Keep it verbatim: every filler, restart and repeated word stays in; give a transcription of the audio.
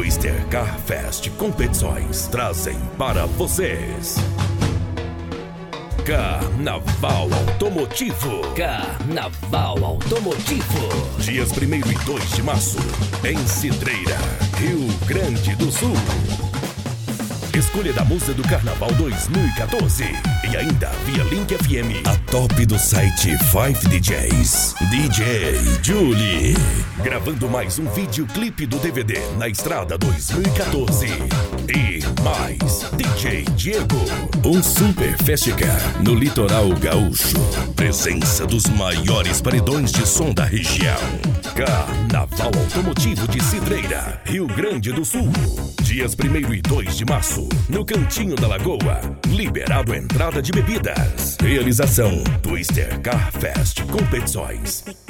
Twister Car Fest Competições trazem para vocês Carnaval Automotivo. Carnaval Automotivo. Dias primeiro e dois de março, em Cidreira, Rio Grande do Sul. Escolha da Musa do Carnaval dois mil e quatorze. E ainda via Link F M, a top do site Five D Js. D J Julie. Gravando mais um videoclipe do D V D na Estrada dois mil e quatorze. E mais D J Diego. Um super festival no litoral gaúcho. Presença dos maiores paredões de som da região. Carnaval Automotivo de Cidreira, Rio Grande do Sul. Dias primeiro e dois de março, no Cantinho da Lagoa. Liberado a entrada de bebidas. Realização Twister Car Fest Competições.